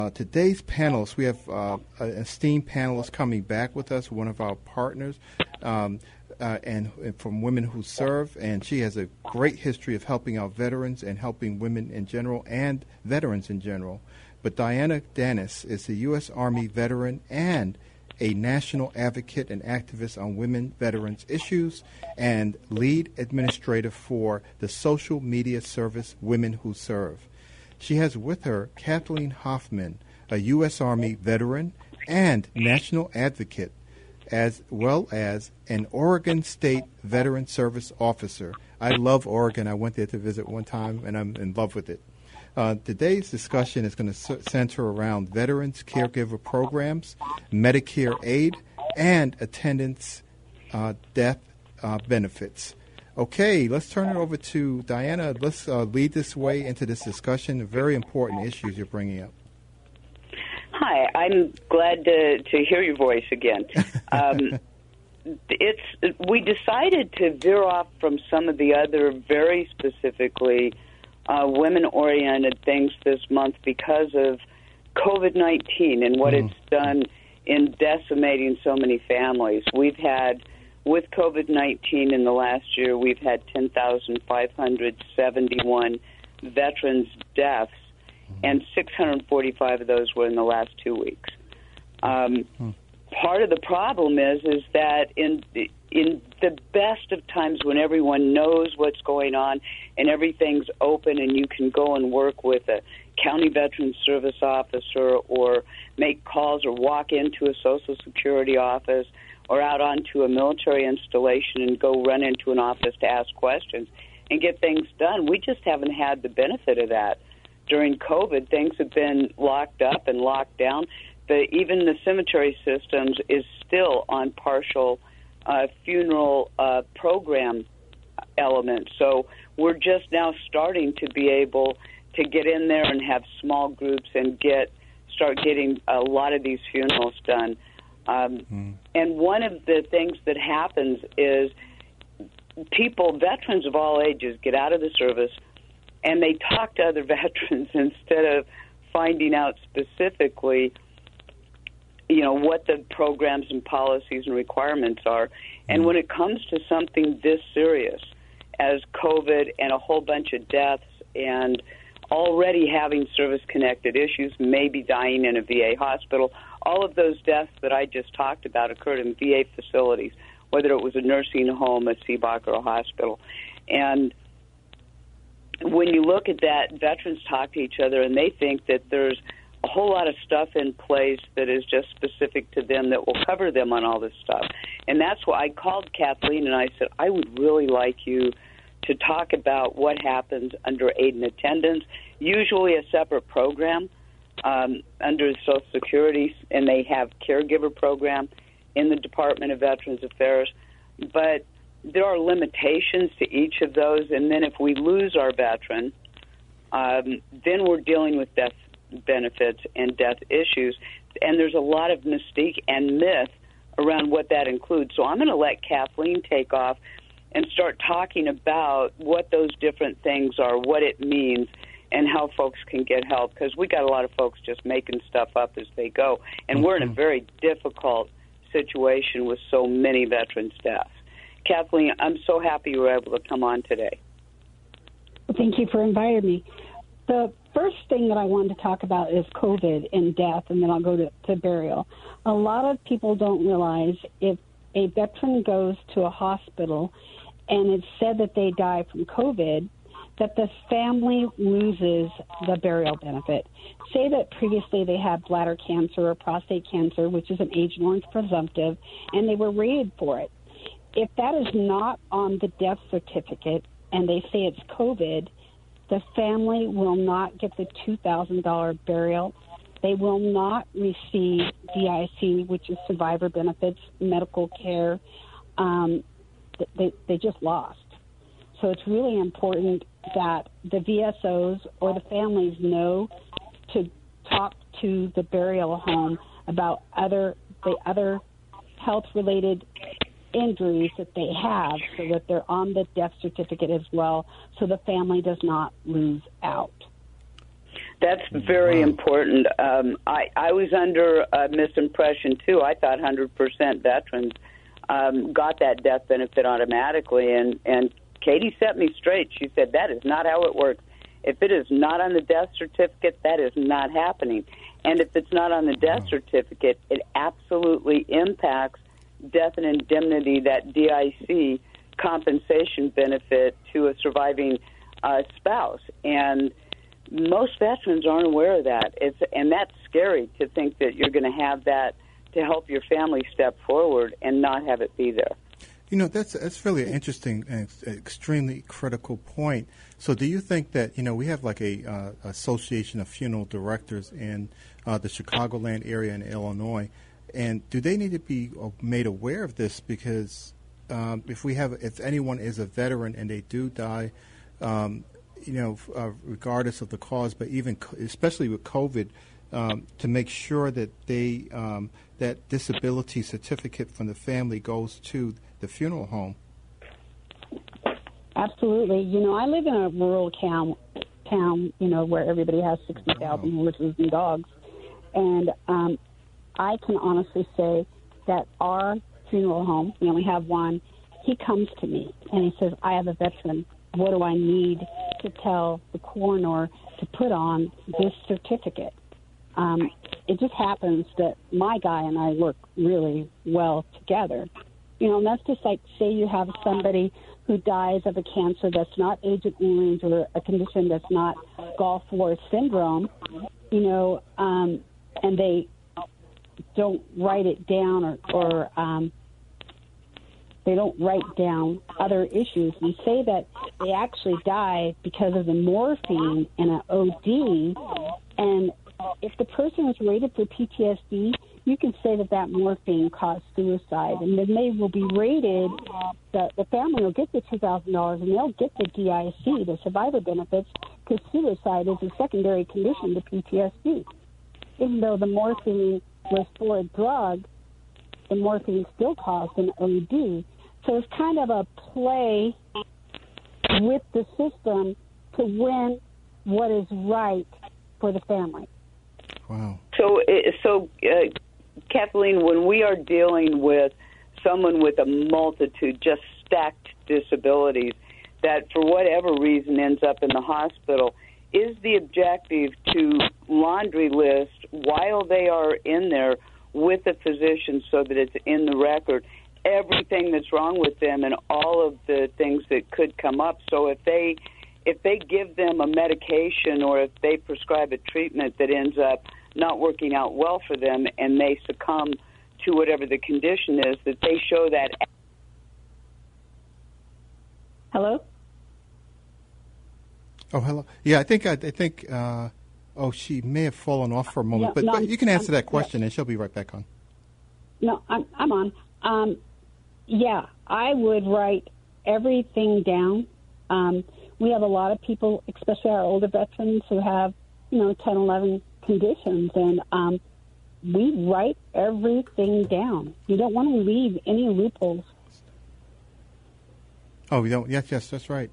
Today's panelists, we have an esteemed panelist coming back with us, one of our partners, and from Women Who Serve, and she has a great history of helping our veterans and helping women in general and veterans in general. But Diana Dennis is a U.S. Army veteran and a national advocate and activist on women veterans issues and lead administrator for the social media service Women Who Serve. She has with her Kathleen Hoffman, a U.S. Army veteran and national advocate, as well as an Oregon State Veteran Service officer. I love Oregon. I went there to visit one time, and I'm in love with it. Today's discussion is going to center around veterans caregiver programs, Medicare aid, and attendance death benefits. Okay, let's turn it over to Diana. Let's lead this way into this discussion of very important issues you're bringing up. Hi, I'm glad to hear your voice again. We decided to veer off from some of the other very specifically women-oriented things this month because of COVID-19 and what it's done in decimating so many families. We've had, with COVID-19 in the last year, we've had 10,571 veterans' deaths, and 645 of those were in the last 2 weeks. Part of the problem is that in the best of times when everyone knows what's going on and everything's open and you can go and work with a county veterans service officer or make calls or walk into a Social Security office or out onto a military installation and go run into an office to ask questions and get things done. We just haven't had the benefit of that. During COVID, things have been locked up and locked down. Even the cemetery systems is still on partial funeral program elements. So we're just now starting to be able to get in there and have small groups and start getting a lot of these funerals done. And one of the things that happens is veterans of all ages, get out of the service and they talk to other veterans instead of finding out specifically, what the programs and policies and requirements are. And when it comes to something this serious as COVID and a whole bunch of deaths and already having service-connected issues, maybe dying in a VA hospital, all of those deaths that I just talked about occurred in VA facilities, whether it was a nursing home, a CBOC, or a hospital. And when you look at that, veterans talk to each other and they think that there's a whole lot of stuff in place that is just specific to them that will cover them on all this stuff. And that's why I called Kathleen and I said, I would really like you to talk about what happens under aid and attendance, usually a separate program under Social Security, and they have caregiver program in the Department of Veterans Affairs. But there are limitations to each of those, and then if we lose our veteran, then we're dealing with death benefits and death issues, and there's a lot of mystique and myth around what that includes. So I'm going to let Kathleen take off and start talking about what those different things are, what it means, and how folks can get help, because we got a lot of folks just making stuff up as they go, and we're in a very difficult situation with so many veterans' deaths. Kathleen, I'm so happy you were able to come on today. Well, thank you for inviting me. The first thing that I wanted to talk about is COVID and death, and then I'll go to burial. A lot of people don't realize if a veteran goes to a hospital and it's said that they die from COVID, that the family loses the burial benefit. Say that previously they had bladder cancer or prostate cancer, which is an Agent Orange presumptive, and they were rated for it. If that is not on the death certificate and they say it's COVID, the family will not get the $2,000 burial. They will not receive DIC, which is survivor benefits, medical care. They just lost. So it's really important that the VSOs or the families know to talk to the burial home about the other health-related injuries that they have, so that they're on the death certificate as well, so the family does not lose out. That's very important. I was under a misimpression, too. I thought 100% veterans got that death benefit automatically, and Katie set me straight. She said, that is not how it works. If it is not on the death certificate, that is not happening. And if it's not on the death certificate, it absolutely impacts death and indemnity, that DIC compensation benefit to a surviving spouse. And most veterans aren't aware of that. And that's scary to think that you're going to have that to help your family step forward and not have it be there. You know, that's really an interesting and extremely critical point. So do you think that, you know, we have like a association of funeral directors in the Chicagoland area in Illinois, and do they need to be made aware of this? Because if anyone is a veteran and they do die, regardless of the cause, but even especially with COVID, to make sure that they that disability certificate from the family goes to the funeral home. Absolutely. You know, I live in a rural town, you know, where everybody has 60,000 horses and dogs. And I can honestly say that our funeral home, we only have one, he comes to me and he says, I have a veteran. What do I need to tell the coroner to put on this certificate? It just happens that my guy and I work really well together. You know, and that's just like, say you have somebody who dies of a cancer that's not Agent Orange or a condition that's not Gulf War syndrome, you know, and they don't write it down or they don't write down other issues. And say that they actually die because of the morphine in an OD, and if the person is rated for PTSD, you can say that morphine caused suicide, and then they will be rated, the family will get the $2,000, and they'll get the DIC, the survivor benefits, because suicide is a secondary condition to PTSD. Even though the morphine was for a drug, the morphine still caused an OD. So it's kind of a play with the system to win what is right for the family. Wow. So Kathleen, when we are dealing with someone with a multitude, just stacked disabilities, that for whatever reason ends up in the hospital, is the objective to laundry list while they are in there with the physician so that it's in the record everything that's wrong with them and all of the things that could come up. So if they give them a medication or if they prescribe a treatment that ends up not working out well for them and they succumb to whatever the condition is, that they show that. Hello? Oh, hello. Yeah, I think she may have fallen off for a moment, but you can answer that question and she'll be right back on. No, I'm on. Yeah, I would write everything down. We have a lot of people, especially our older veterans, who have, 10, 11 conditions, and we write everything down. You don't want to leave any loopholes. Oh, we don't? Yes, that's right.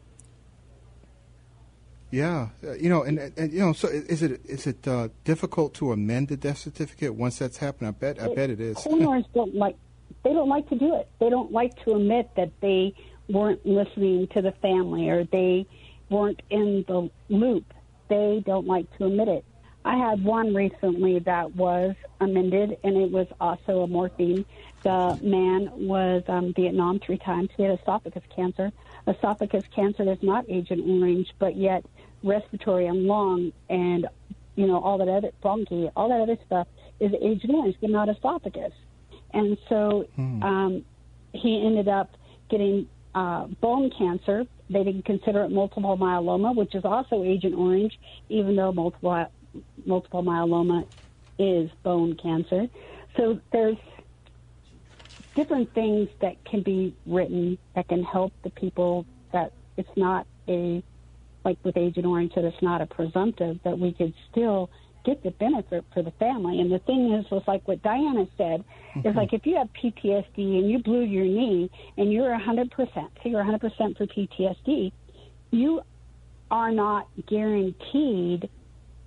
Yeah, so is it difficult to amend the death certificate once that's happened? I bet it is. Coroners don't like to do it. They don't like to admit that they weren't listening to the family or they weren't in the loop. They don't like to admit it. I had one recently that was amended, and it was also a morphine. The man was Vietnam 3 times. He had esophagus cancer. Esophagus cancer is not Agent Orange, but yet respiratory and lung and, all that other bronchi, all that other stuff is Agent Orange, but not esophagus. And so he ended up getting bone cancer. They didn't consider it multiple myeloma, which is also Agent Orange, even though multiple myeloma is bone cancer. So there's different things that can be written that can help the people, that it's not like with Agent Orange, that it's not a presumptive, that we could still get the benefit for the family. And the thing is, was like what Diana said, is like if you have PTSD and you blew your knee and you're 100%, say you're 100% for PTSD, you are not guaranteed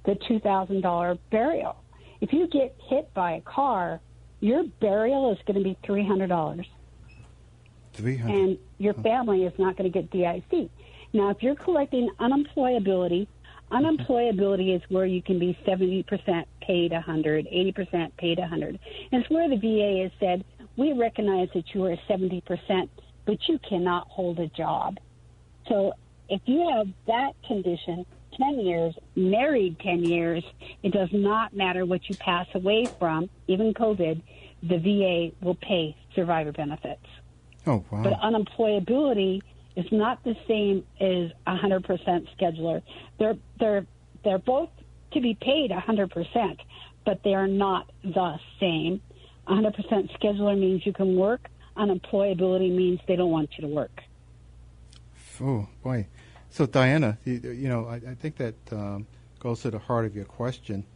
the $2,000 burial. If you get hit by a car, your burial is going to be $300. $300. And your family is not going to get DIC. Now, if you're collecting unemployability is where you can be 70% paid 100, 80% paid 100. And it's where the VA has said, we recognize that you are 70%, but you cannot hold a job. So if you have that condition, 10 years, married 10 years, it does not matter what you pass away from, even COVID, the VA will pay survivor benefits. Oh, wow. But unemployability is not the same as 100% scheduler. They're both to be paid 100%, but they are not the same. 100% scheduler means you can work. Unemployability means they don't want you to work. Oh, boy. So, Diana, I think that goes to the heart of your question.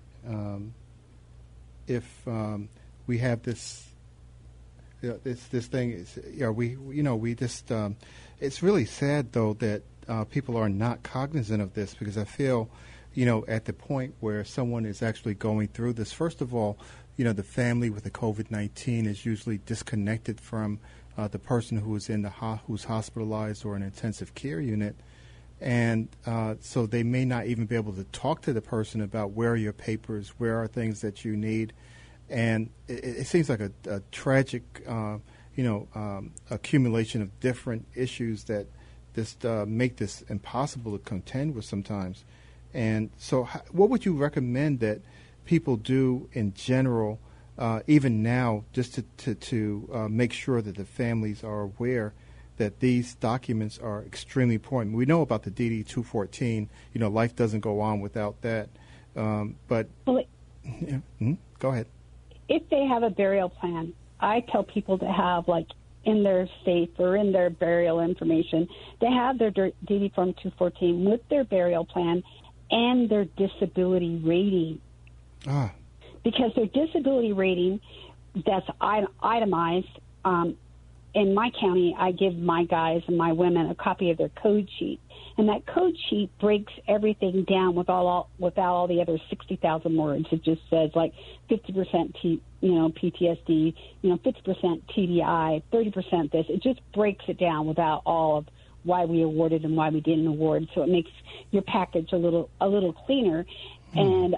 If we have this thing, we just it's really sad though that people are not cognizant of this, because I feel, at the point where someone is actually going through this, first of all, the family with the COVID-19 is usually disconnected from the person who is who's hospitalized or in an intensive care unit. And so they may not even be able to talk to the person about where are your papers, where are things that you need. And it seems like a tragic, accumulation of different issues that just make this impossible to contend with sometimes. And so what would you recommend that people do in general, even now, just to make sure that the families are aware that these documents are extremely important? We know about the DD-214. Life doesn't go on without that. But go ahead. If they have a burial plan, I tell people to have, in their safe or in their burial information, they have their DD Form 214 with their burial plan and their disability rating. Because their disability rating, that's itemized. In my county, I give my guys and my women a copy of their code sheet, and that code sheet breaks everything down without all the other 60,000 words. It just says 50% PTSD, 50% TBI, 30% this. It just breaks it down without all of why we awarded and why we didn't award. So it makes your package a little cleaner. And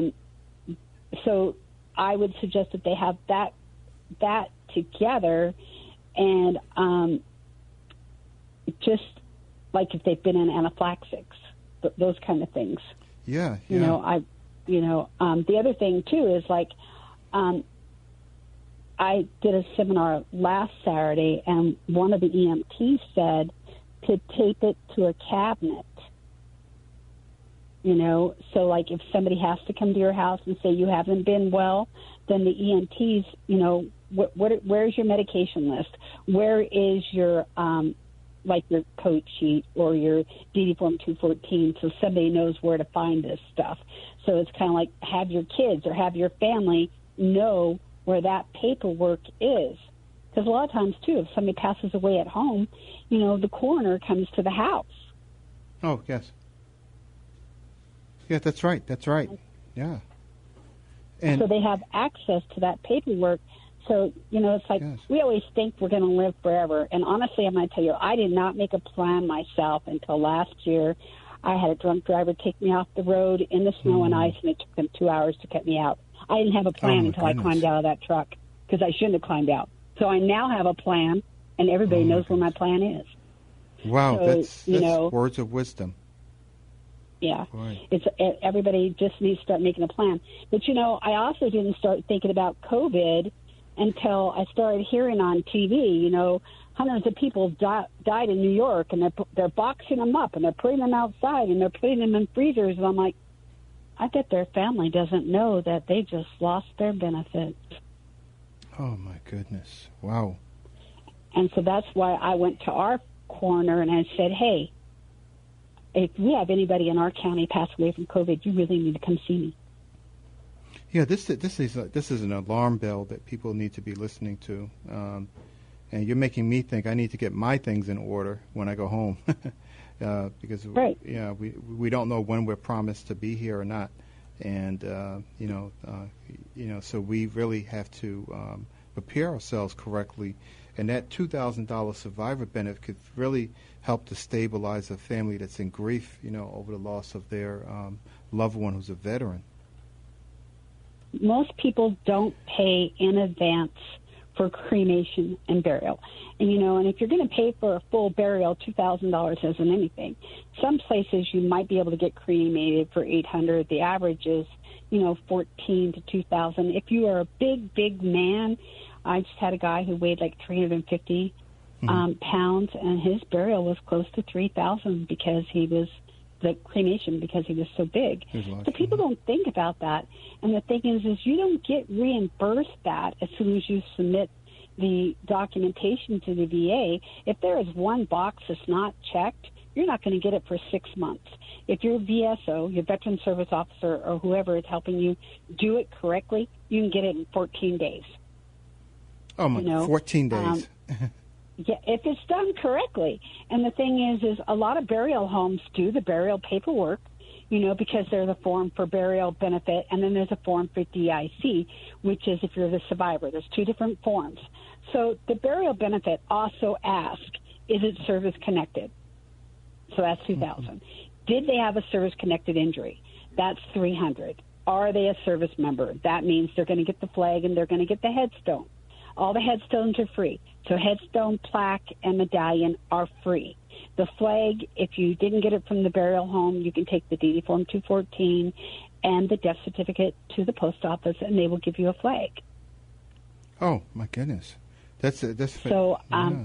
so I would suggest that they have that together. And just if they've been in anaphylaxis, those kind of things. Yeah. The other thing too is I did a seminar last Saturday, and one of the EMTs said to tape it to a cabinet. So if somebody has to come to your house and say you haven't been well, then the EMTs, where's your medication list? Where is your your code sheet or your DD Form 214, so somebody knows where to find this stuff. So it's kind of have your kids or have your family know where that paperwork is. Because a lot of times, too, if somebody passes away at home, the coroner comes to the house. Oh, yes. Yeah, that's right. Yeah. And so they have access to that paperwork. So, it's yes. We always think we're going to live forever. And honestly, I'm going to tell you, I did not make a plan myself until last year. I had a drunk driver take me off the road in the snow and ice, and it took them 2 hours to cut me out. I didn't have a plan until I climbed out of that truck, because I shouldn't have climbed out. So I now have a plan, and everybody knows where my plan is. Wow, so, that's words of wisdom. Yeah, Boy. Everybody just needs to start making a plan. But, I also didn't start thinking about COVID until I started hearing on TV, hundreds of people died in New York, and they're boxing them up, and they're putting them outside, and they're putting them in freezers. And I'm like, I bet their family doesn't know that they just lost their benefits. Oh, my goodness. Wow. And so that's why I went to our coroner and I said, hey, if we have anybody in our county pass away from COVID, you really need to come see me. Yeah, this is an alarm bell that people need to be listening to. And you're making me think I need to get my things in order when I go home. because right. we don't know when we're promised to be here or not, and so we really have to prepare ourselves correctly, and that $2,000 survivor benefit could really help to stabilize a family that's in grief, over the loss of their loved one who's a veteran. Most people don't pay in advance for cremation and burial. And if you're going to pay for a full burial, $2,000 isn't anything. Some places you might be able to get cremated for $800. The average is, $1,400 to $2,000. If you are a big man, I just had a guy who weighed like 350 pounds, and his burial was close to $3,000 because he was so big. So people don't think about that. And the thing is you don't get reimbursed that as soon as you submit the documentation to the VA. If there is one box that's not checked, you're not going to get it for 6 months. If your VSO, your Veteran Service Officer, or whoever is helping you do it correctly, you can get it in 14 days. Oh, my, 14 days. Yeah, if it's done correctly. And the thing is a lot of burial homes do the burial paperwork, because there's a form for burial benefit, and then there's a form for DIC, which is if you're the survivor. There's two different forms. So the burial benefit also asks, is it service-connected? So that's $2,000. Did they have a service-connected injury? That's $300. Are they a service member? That means they're going to get the flag and they're going to get the headstone. All the headstones are free. So headstone, plaque, and medallion are free. The flag, if you didn't get it from the burial home, you can take the DD Form 214 and the death certificate to the post office, and they will give you a flag. Oh, my goodness. That's so.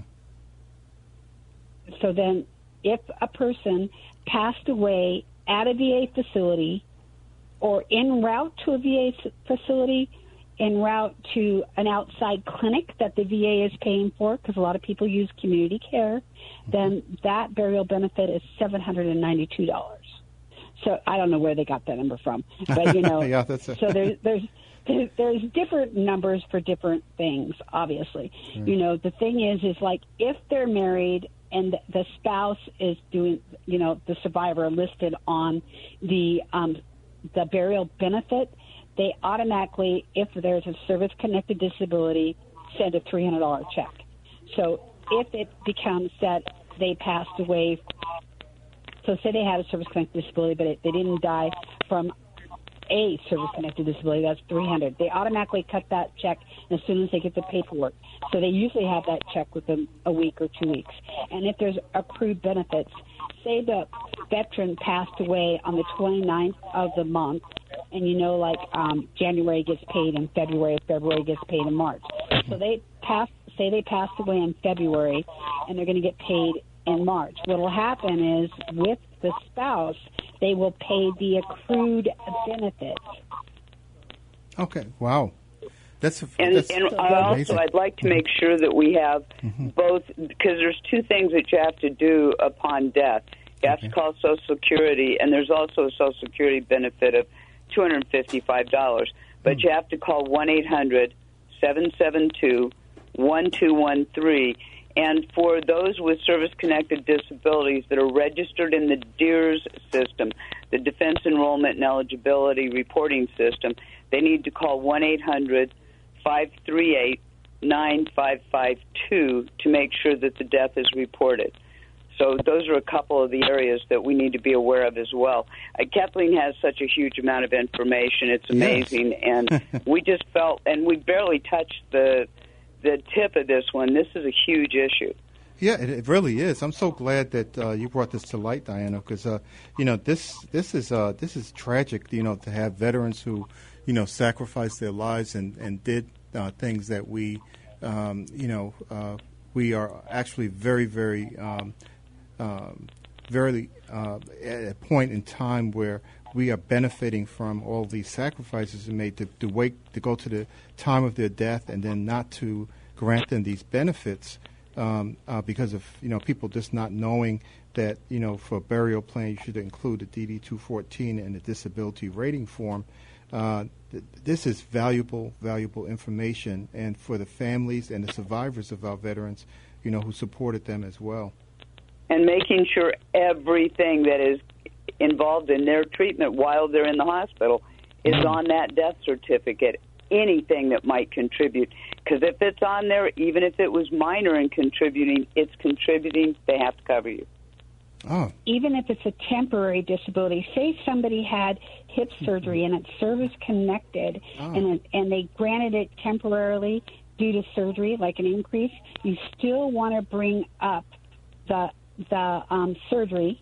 So then, if a person passed away at a VA facility or en route to a VA facility, en route to an outside clinic that the VA is paying for, because a lot of people use community care, then that burial benefit is $792. So I don't know where they got that number from, but yeah, that's so there's different numbers for different things. Obviously, right. The thing is like if they're married and the spouse is doing, the survivor listed on the burial benefit, they automatically, if there's a service-connected disability, send a $300 check. So if it becomes that they passed away, so say they had a service-connected disability, but they didn't die from a service-connected disability, that's $300. They automatically cut that check as soon as they get the paperwork. So they usually have that check within a week or 2 weeks. And if there's accrued benefits, say the veteran passed away on the 29th of the month, and January gets paid in February gets paid in March. So they passed away in February, and they're going to get paid in March. What will happen is with the spouse, they will pay the accrued benefits. Okay, wow. That's also, I'd like to make sure that we have both, because there's two things that you have to do upon death. You have to call Social Security, and there's also a Social Security benefit of $255. But you have to call 1-800-772-1213. And for those with service-connected disabilities that are registered in the DEERS system, the Defense Enrollment and Eligibility Reporting System, they need to call 1-800-538-9552 to make sure that the death is reported. So those are a couple of the areas that we need to be aware of as well. Kathleen has such a huge amount of information. It's amazing. Yes. And we just felt, and we barely touched the tip of this one. This is a huge issue. Yeah, it really is. I'm so glad that you brought this to light, Diana, because this is tragic. To have veterans who sacrificed their lives and did things that we we are actually very, very at a point in time where we are benefiting from all these sacrifices made to go to the time of their death and then not to grant them these benefits because of people just not knowing that for a burial plan you should include a DD 214 and a disability rating form. This is valuable information, and for the families and the survivors of our veterans, who supported them as well. and making sure everything that is involved in their treatment while they're in the hospital is on that death certificate, anything that might contribute. Because if it's on there, even if it was minor in contributing, it's contributing, they have to cover you. Oh. Even if it's a temporary disability, say somebody had hip surgery and it's service-connected, and they granted it temporarily due to surgery, like an increase, you still want to bring up the surgery.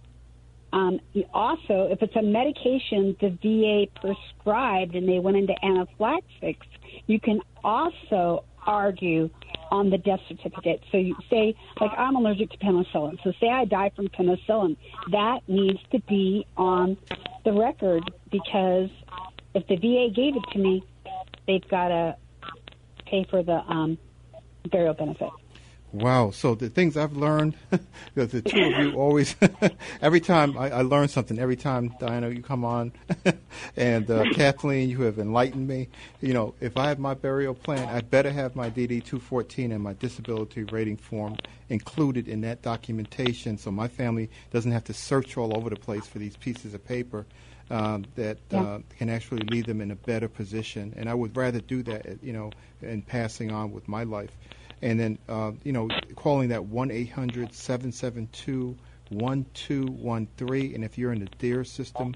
Also, if it's a medication the VA prescribed and they went into anaphylaxis, you can also argue on the death certificate. So you say, like, I'm allergic to penicillin. So say I die from penicillin. That needs to be on the record, because if the VA gave it to me, they've got to pay for the burial benefit. Wow. So the things I've learned, the two of you always, every time I learn something, every time, Diana, you come on, and Kathleen, you have enlightened me. You know, if I have my burial plan, I better have my DD-214 and my disability rating form included in that documentation, so my family doesn't have to search all over the place for these pieces of paper that can actually leave them in a better position. And I would rather do that, you know, in passing on with my life. And then, you know, calling that 1-800-772-1213. And if you're in the DARE system,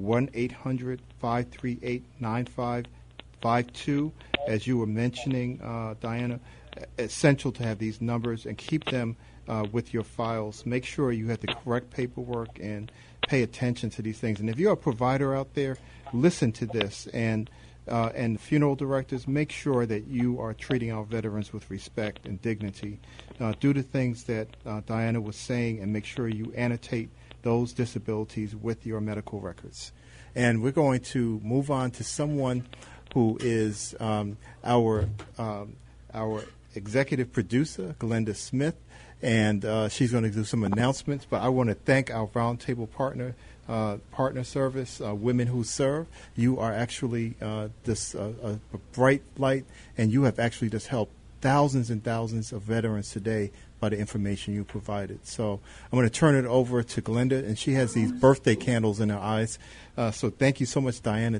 1-800-538-9552. As you were mentioning, Diana, essential to have these numbers and keep them with your files. Make sure you have the correct paperwork and pay attention to these things. And if you're a provider out there, listen to this. And funeral directors, make sure that you are treating our veterans with respect and dignity. Do the things that Diana was saying, and make sure you annotate those disabilities with your medical records. And we're going to move on to someone who is our executive producer, Glenda Smith, and she's going to do some announcements. But I want to thank our roundtable partner service, Women Who Serve. You are actually a bright light, and you have actually just helped thousands and thousands of veterans today by the information you provided. So I'm going to turn it over to Glenda, and she has these birthday candles in her eyes. So thank you so much, Diana.